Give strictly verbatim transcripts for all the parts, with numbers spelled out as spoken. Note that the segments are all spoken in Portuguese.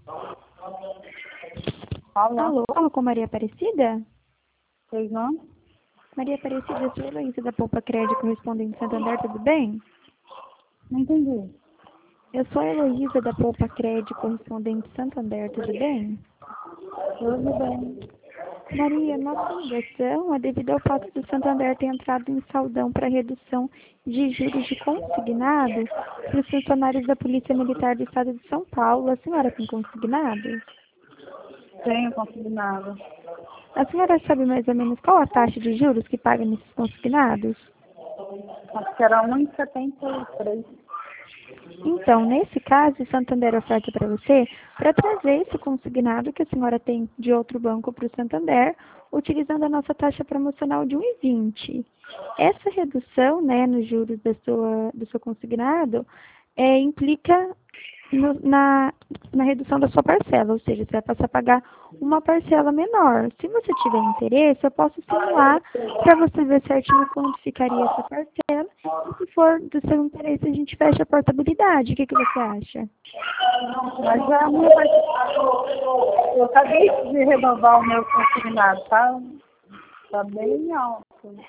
Alô? Alô, falo com Maria Aparecida? Pois não? Maria Aparecida, eu sou a Heloísa da Poupa Crédito, correspondente Santander, tudo bem? Não entendi. Eu sou a Heloísa da Poupa Crédito, correspondente Santander, tudo bem? Tudo bem. Maria, nossa ligação é devido ao fato do Santander ter entrado em saldão para redução de juros de consignado para os funcionários da Polícia Militar do Estado de São Paulo. A senhora tem consignado? Tenho consignado. A senhora sabe mais ou menos qual a taxa de juros que paga nesses consignados? Acho que era um vírgula setenta e três. Então, nesse caso, o Santander oferta para você para trazer esse consignado que a senhora tem de outro banco para o Santander, utilizando a nossa taxa promocional de um vírgula vinte. Essa redução, né, nos juros da sua, do seu consignado é, implica no, na, na redução da sua parcela, ou seja, você vai passar a pagar uma parcela menor. Se você tiver interesse, eu posso simular para você ver certinho quanto ficaria essa parcela. E se for do seu interesse, a gente fecha a portabilidade. O que, que você acha? Mas a minha vai... Eu acabei de renovar o meu consignado, tá? Tá bem alto.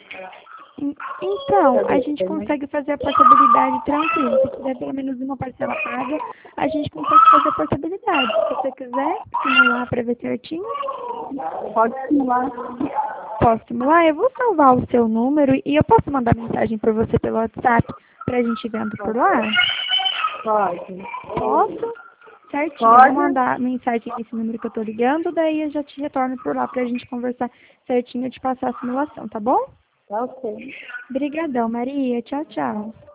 Então, a gente consegue fazer a portabilidade tranquilo. Se quiser pelo menos uma parcela paga, a gente consegue fazer a portabilidade. Se você quiser simular para ver certinho, Pode simular. posso simular. Eu vou salvar o seu número e eu posso mandar mensagem para você pelo WhatsApp para a gente vendo por lá? Pode. Posso? Certinho. Pode. Vou mandar mensagem nesse número que eu tô ligando, daí eu já te retorno por lá para a gente conversar certinho e te passar a simulação, tá bom? Tá ok. Obrigadão, Maria. Tchau, tchau.